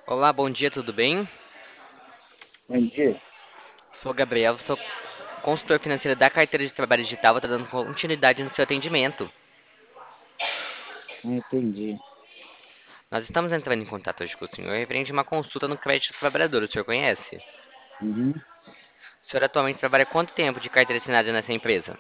Olá, bom dia, tudo bem? Bom dia. Sou Gabriel, sou consultor financeiro da carteira de trabalho digital, está dando continuidade no seu atendimento. Não entendi. Nós estamos entrando em contato hoje com o senhor referente a uma consulta no crédito do trabalhador, o senhor conhece? Uhum. O senhor atualmente trabalha há quanto tempo de carteira assinada nessa empresa?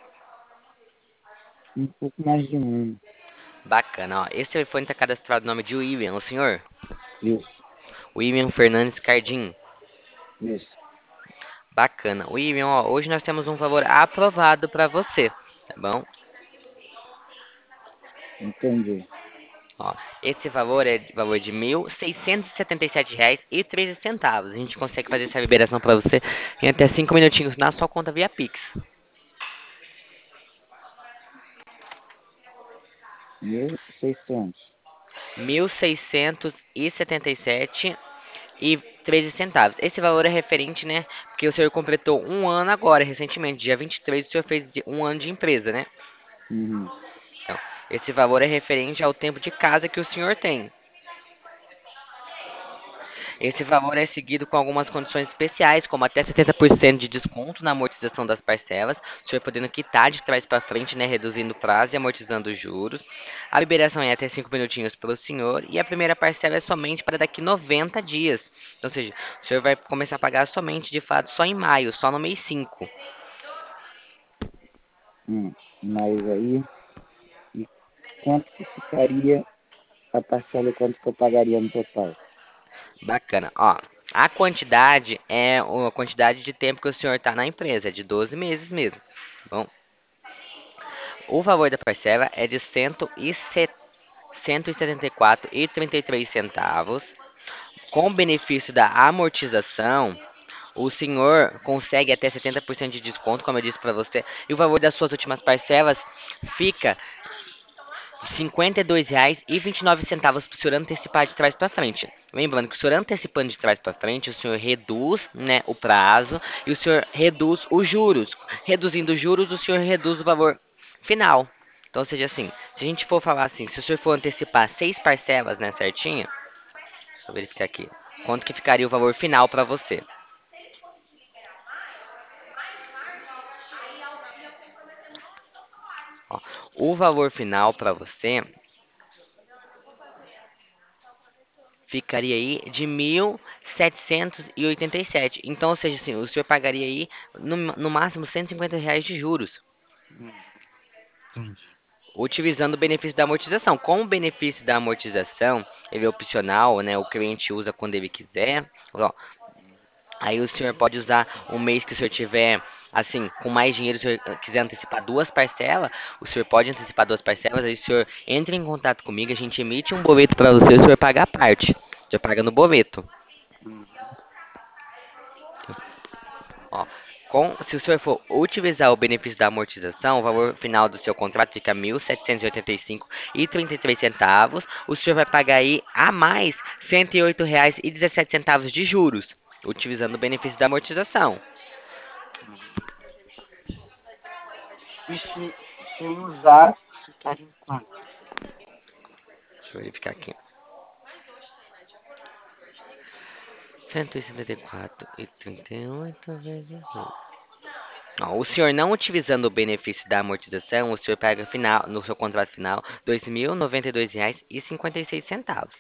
Um pouco mais de um ano. Bacana, ó. Esse telefone está cadastrado no nome de William, o senhor? Isso, William Fernandes Cardim. isso. Bacana. William, ó, hoje nós temos um valor aprovado para você, tá bom? Entendi. Ó, esse valor é valor de R$ 1.677,13. A gente consegue fazer essa liberação para você em até 5 minutinhos na sua conta via Pix. 1.600. 1.677,13. Esse valor é referente, né? Porque o senhor completou um ano agora, recentemente, dia 23, o senhor fez um ano de empresa, né? Uhum. Então, esse valor é referente ao tempo de casa que o senhor tem. Esse valor é seguido com algumas condições especiais, como até 70% de desconto na amortização das parcelas, o senhor podendo quitar de trás para frente, né, reduzindo o prazo e amortizando os juros. A liberação é até 5 minutinhos pelo senhor e a primeira parcela é somente para daqui 90 dias. Então, ou seja, o senhor vai começar a pagar somente, de fato, só em maio, só no mês 5. Mas aí, e quanto que ficaria a parcela e quanto que eu pagaria no total? Bacana. Ó, a quantidade é a quantidade de tempo que o senhor está na empresa, é de 12 meses mesmo. Bom, o valor da parcela é de 174,33 centavos. Com o benefício da amortização, o senhor consegue até 70% de desconto, como eu disse para você, e o valor das suas últimas parcelas fica de R$ 52,29 para o senhor antecipar de trás para frente. Lembrando que o senhor antecipando de trás para frente, o senhor reduz, né, o prazo e o senhor reduz os juros. Reduzindo os juros, o senhor reduz o valor final. Então, ou seja, assim, se a gente for falar assim, se o senhor for antecipar 6 parcelas, né, certinho, deixa eu verificar aqui, quanto que ficaria o valor final para você? Ó, o valor final para você ficaria aí de 1.787. Então, ou seja, assim, o senhor pagaria aí no máximo R$ 150 de juros, Entendi. utilizando o benefício da amortização. Como o benefício da amortização ele é opcional, né? O cliente usa quando ele quiser. Ó, aí o senhor pode usar um mês que o senhor tiver assim, com mais dinheiro, se o senhor quiser antecipar 2 parcelas, o senhor pode antecipar 2 parcelas, aí o senhor entra em contato comigo, a gente emite um boleto para você, o senhor paga a parte. Já paga no boleto. Uhum. Ó, se o senhor for utilizar o benefício da amortização, o valor final do seu contrato fica R$ 1.785,33. O senhor vai pagar aí a mais R$ 108,17 de juros, utilizando o benefício da amortização. E se sem usar, ficaria em quanto? Deixa eu verificar aqui. 174,38 vezes 1. Ó, o senhor não utilizando o benefício da amortização, o senhor paga final, no seu contrato final R$ 2.092,56.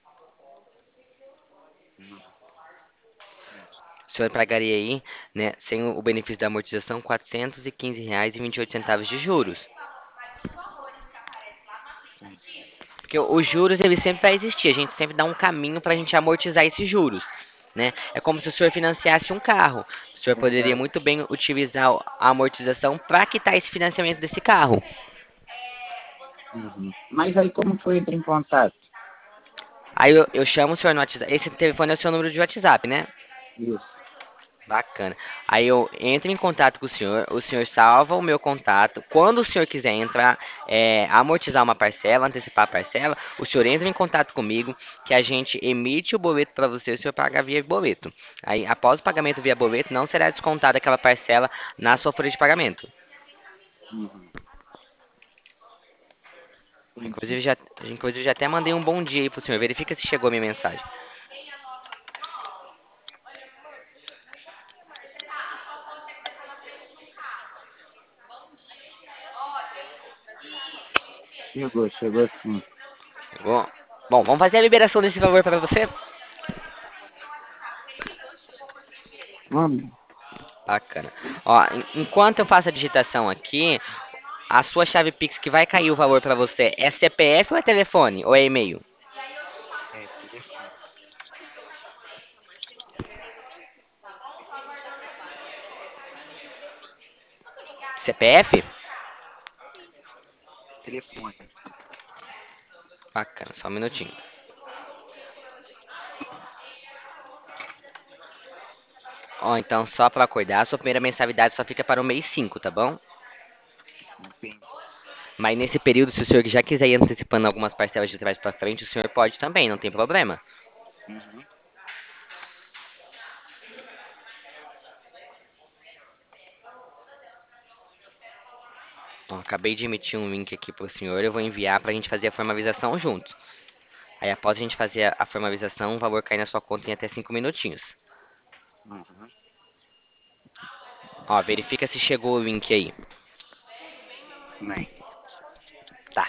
O senhor pagaria aí, né, sem o benefício da amortização, R$ 415,28 de juros. Entendi. Porque os juros, ele sempre vai existir. A gente sempre dá um caminho para a gente amortizar esses juros. Né? É como se o senhor financiasse um carro. O senhor poderia Exato. muito bem utilizar a amortização para quitar esse financiamento desse carro. Uhum. Mas aí como que eu entro em contato? Aí eu chamo o senhor no WhatsApp. Esse telefone é o seu número de WhatsApp, né? Isso. Bacana. Aí eu entro em contato com o senhor salva o meu contato. Quando o senhor quiser entrar, amortizar uma parcela, antecipar a parcela, o senhor entra em contato comigo, que a gente emite o boleto para você, o senhor paga via boleto. Aí, após o pagamento via boleto, não será descontada aquela parcela na sua folha de pagamento. Uhum. Entendi. Inclusive já até mandei um bom dia aí pro senhor. Verifica se chegou a minha mensagem. chegou sim. Chegou. Bom, vamos fazer a liberação desse valor para você? Vamos. Bacana. Ó, enquanto eu faço a digitação aqui, a sua chave Pix que vai cair o valor para você é CPF ou é telefone? Ou é e-mail? É, telefone. CPF? Telefone. Bacana, só um minutinho. Ó, então só para acordar, a sua primeira mensalidade só fica para o mês 5, tá bom? Entendi. Mas nesse período, se o senhor já quiser ir antecipando algumas parcelas de trás para frente, o senhor pode também, não tem problema. Uhum. Ó, acabei de emitir um link aqui pro senhor, eu vou enviar pra gente fazer a formalização junto. Aí após a gente fazer a formalização, o valor cai na sua conta em até 5 minutinhos. Uhum. Ó, verifica se chegou o link aí. Nem. Tá.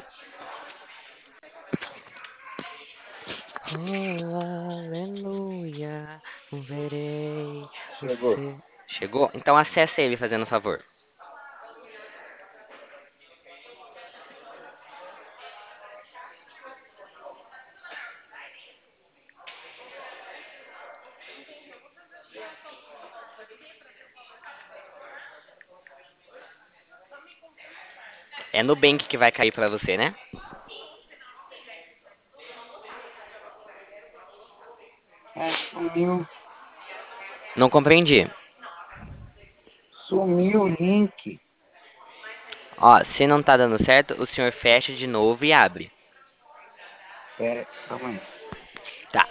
Oh, aleluia, verei Chegou. você. Chegou? Então acessa ele fazendo um favor. É no Nubank que vai cair pra você, né? Ah, sumiu. Não compreendi. Sumiu o link. Ó, se não tá dando certo, o senhor fecha de novo e abre. Pera, calma aí. Tá.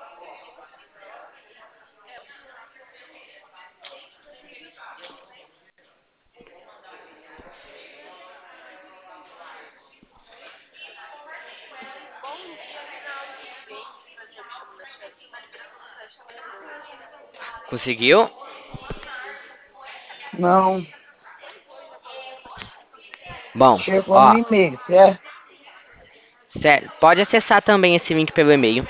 Conseguiu? Não. Bom, Chegou no ó, e-mail, certo? pode acessar também esse link pelo e-mail.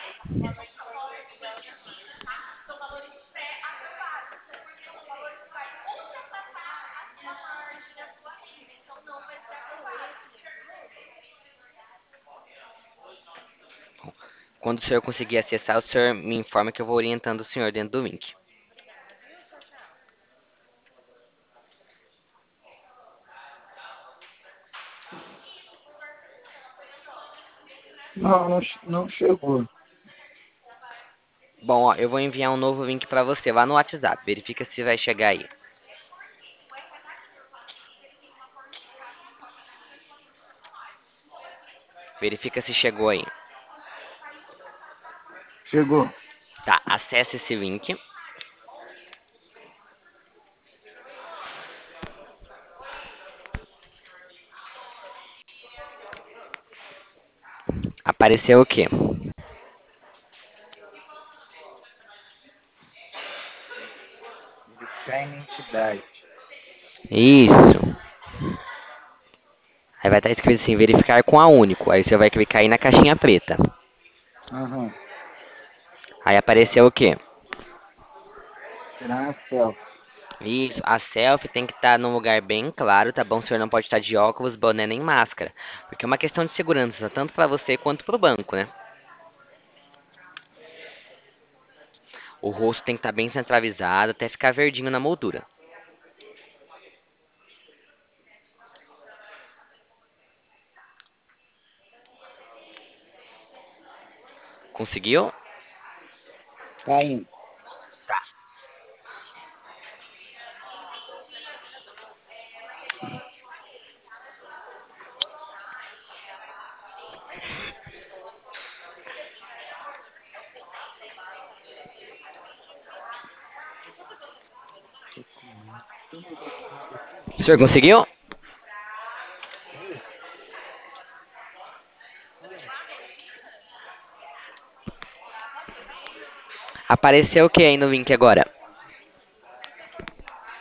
Quando o senhor conseguir acessar, o senhor me informa que eu vou orientando o senhor dentro do link. Não, não chegou. Bom, ó, eu vou enviar um novo link pra você lá no WhatsApp. Verifica se vai chegar aí. Verifica se chegou aí. Chegou. Tá, acesse esse link. Apareceu o quê? Verificar a identidade. Isso. Aí vai estar escrito assim, verificar com a único. Aí você vai clicar aí na caixinha preta. Aham. Aí apareceu o quê? Tirar uma selfie. Isso, a selfie tem que estar num lugar bem claro, tá bom? O senhor não pode estar de óculos, boné nem máscara. Porque é uma questão de segurança, tanto pra você quanto pro banco, né? O rosto tem que estar bem centralizado até ficar verdinho na moldura. Conseguiu? Tá indo. Documento. Tem meu documento aqui? O senhor conseguiu? Isso. Hum. Apareceu o que aí no link agora?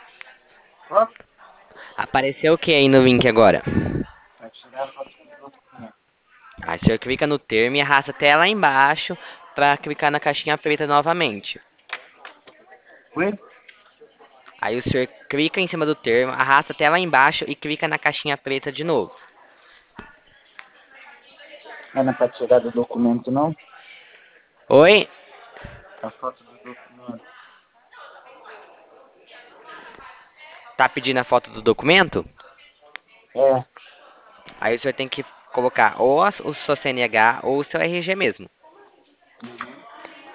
Ó, Apareceu o que aí no link agora? pra tirar foto. O senhor clica no termo e arrasta até lá embaixo para clicar na caixinha preta novamente. Oi? Aí o senhor clica em cima do termo, arrasta até lá embaixo e clica na caixinha preta de novo. Não é pra tirar do documento, não? Oi? A foto do documento. Tá pedindo a foto do documento? É. Aí o senhor tem que colocar ou o seu CNH ou o seu RG mesmo. Uhum.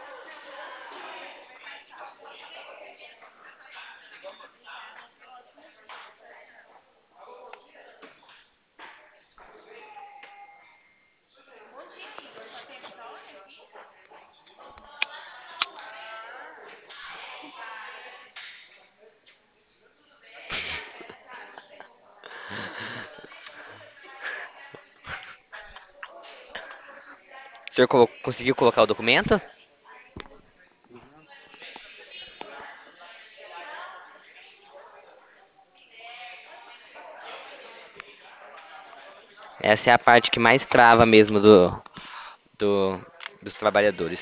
O senhor conseguiu colocar o documento? Essa é a parte que mais trava mesmo do- dos trabalhadores.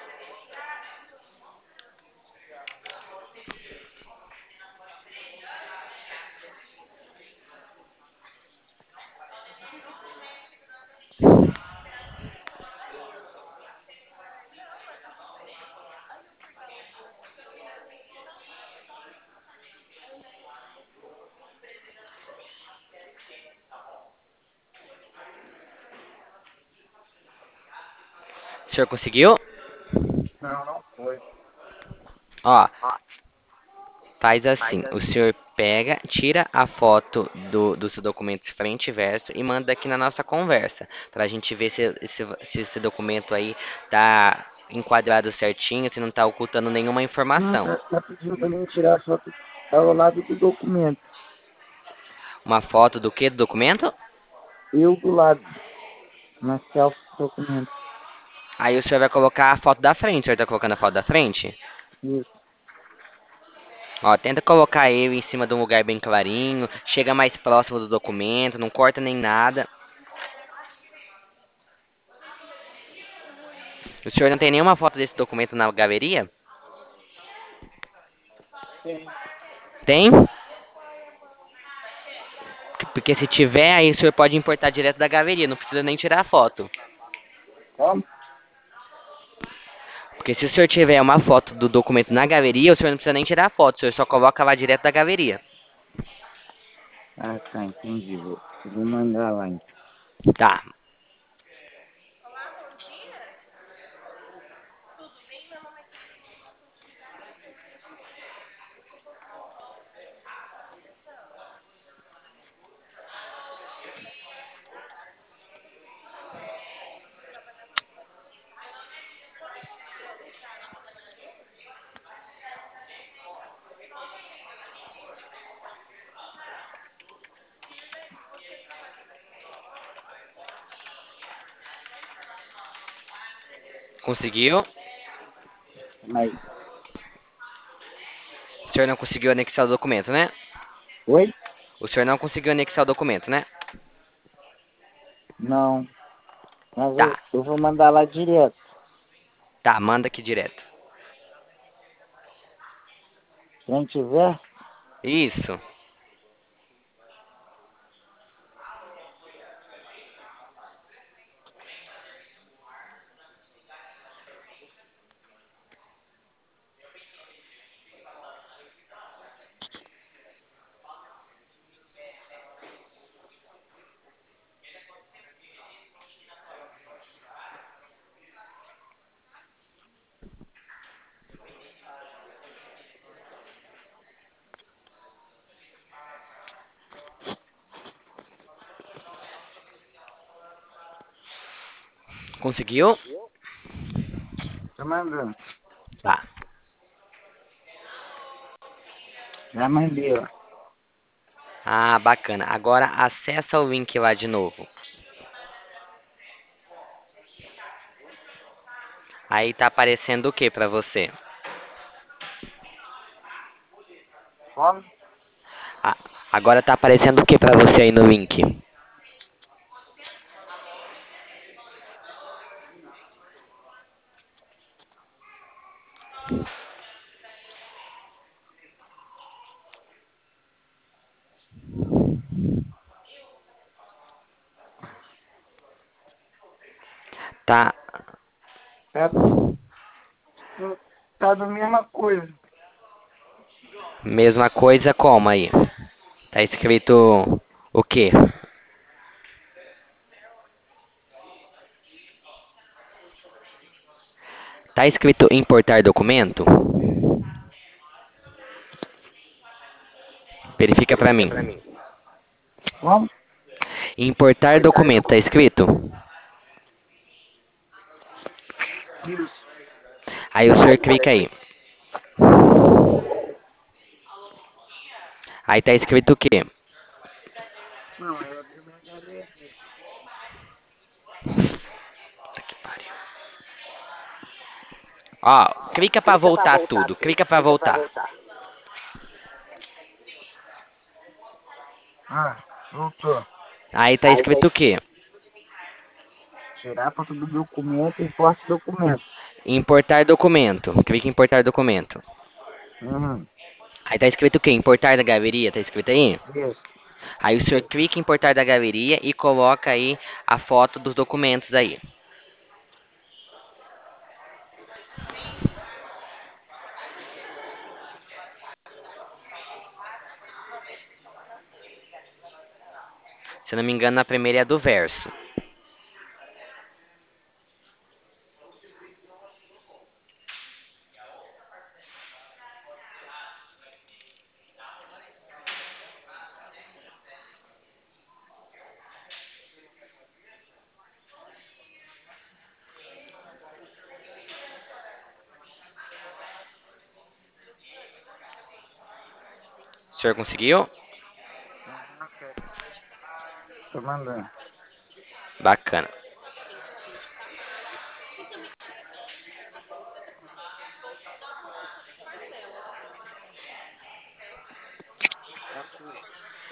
O senhor conseguiu? Não, não foi. Ó, faz assim, o senhor pega, tira a foto do seu documento de frente e verso e manda aqui na nossa conversa, pra gente ver se esse documento aí tá enquadrado certinho, se não tá ocultando nenhuma Não, informação. tá pedindo pra mim tirar a foto ao lado do documento. Uma foto do que do documento? Eu do lado, na selfie do documento. Aí o senhor vai colocar a foto da frente, o senhor tá colocando a foto da frente? Isso. Ó, tenta colocar ele em cima de um lugar bem clarinho, chega mais próximo do documento, não corta nem nada. O senhor não tem nenhuma foto desse documento na galeria? Sim. Tem? Porque se tiver, aí o senhor pode importar direto da galeria, não precisa nem tirar a foto. Como? Porque se o senhor tiver uma foto do documento na galeria, o senhor não precisa nem tirar a foto, o senhor só coloca lá direto da galeria. Ah, tá, entendi. Vou mandar lá, então. Tá, conseguiu. Mas, O senhor não conseguiu anexar o documento, né? oi? O senhor não conseguiu anexar o documento, né? Não. Mas Tá, eu vou mandar lá direto. tá, manda aqui direto. Frente e verso? Isso, conseguiu? Tô mandando. Tá. Já mandei, ó. Ah, bacana. Agora acessa o link lá de novo. Aí tá aparecendo o que pra você? Como? Ah, agora tá aparecendo o que pra você aí no link? Tá, Tá, tá da mesma coisa. mesma coisa como aí? Tá escrito o quê? Tá escrito importar documento? Verifica pra mim. Vamos? Importar documento, tá escrito? Isso. Aí o senhor clica aí. Aí tá escrito o quê? Não, eu abri minha galeria. Puta que pariu. Ó, clica pra voltar tudo. Clica pra voltar. Ah, voltou. Aí tá escrito o quê? Tirar foto do documento, importe documento. Importar documento. Clica em importar documento. Uhum. Aí tá escrito o quê? Importar da galeria, tá escrito aí? Isso. Aí o senhor clica em importar da galeria e coloca aí a foto dos documentos aí. Se eu não me engano, na primeira é a do verso. O senhor conseguiu? Ok. Tô mandando. Bacana. Ok.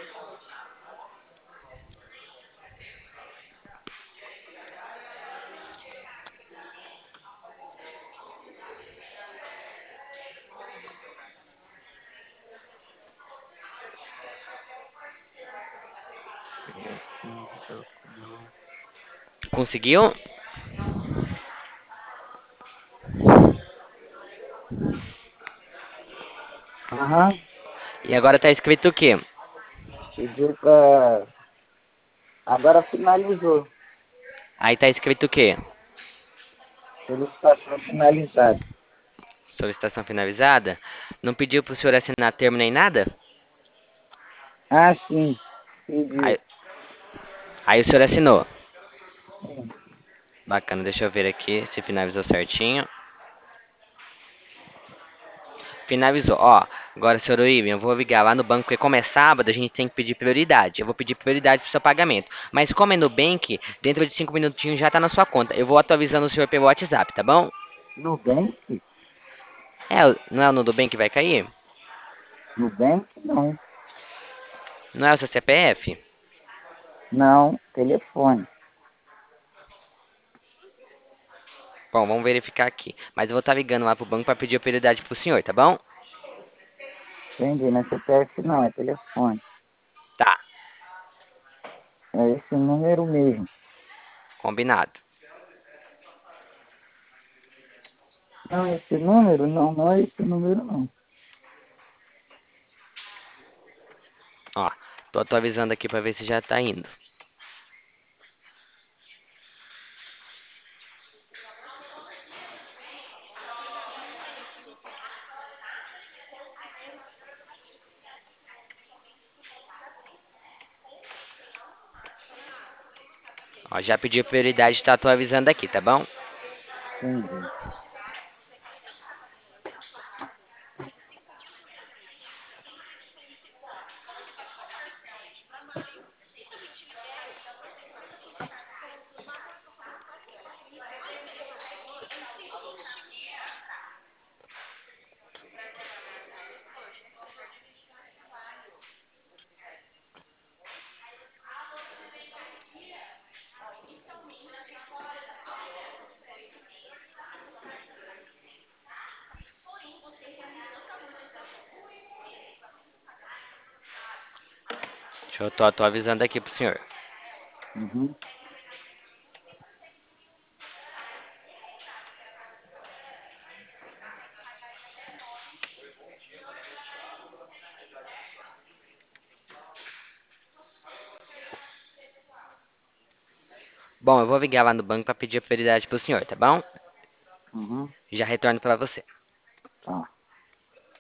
Criação de documento. Conseguiu? Aham. E agora tá escrito o quê? Pediu pra... Agora finalizou. Aí tá escrito o quê? Solicitação finalizada. Solicitação finalizada? Não pediu pro senhor assinar termo nem nada? Ah, sim. Pediu. Aí, aí o senhor assinou. Sim. Bacana, deixa eu ver aqui se finalizou certinho. Finalizou. Ó, agora, senhor William, eu vou ligar lá no banco, porque como é sábado, a gente tem que pedir prioridade. Eu vou pedir prioridade pro seu pagamento. Mas como é Nubank, dentro de 5 minutinhos já tá na sua conta. Eu vou atualizando o senhor pelo WhatsApp, tá bom? Nubank? É, não é o Nubank que vai cair? Nubank? Não. Não é o seu CPF? Não. Telefone. Bom, vamos verificar aqui. Mas eu vou estar ligando lá pro banco para pedir a prioridade pro senhor, tá bom? Entendi. Não é CPF não, é telefone. Tá, É esse número mesmo. combinado. Não, esse número? Não, não é esse número não. Ó, tô atualizando aqui pra ver se já tá indo. Ó, já pedi a prioridade, tá atualizando aqui, tá bom? Entendi. Tô avisando aqui pro senhor. Uhum. Bom, eu vou ligar lá no banco pra pedir a prioridade pro senhor, tá bom? Uhum. Já retorno pra você. Tá.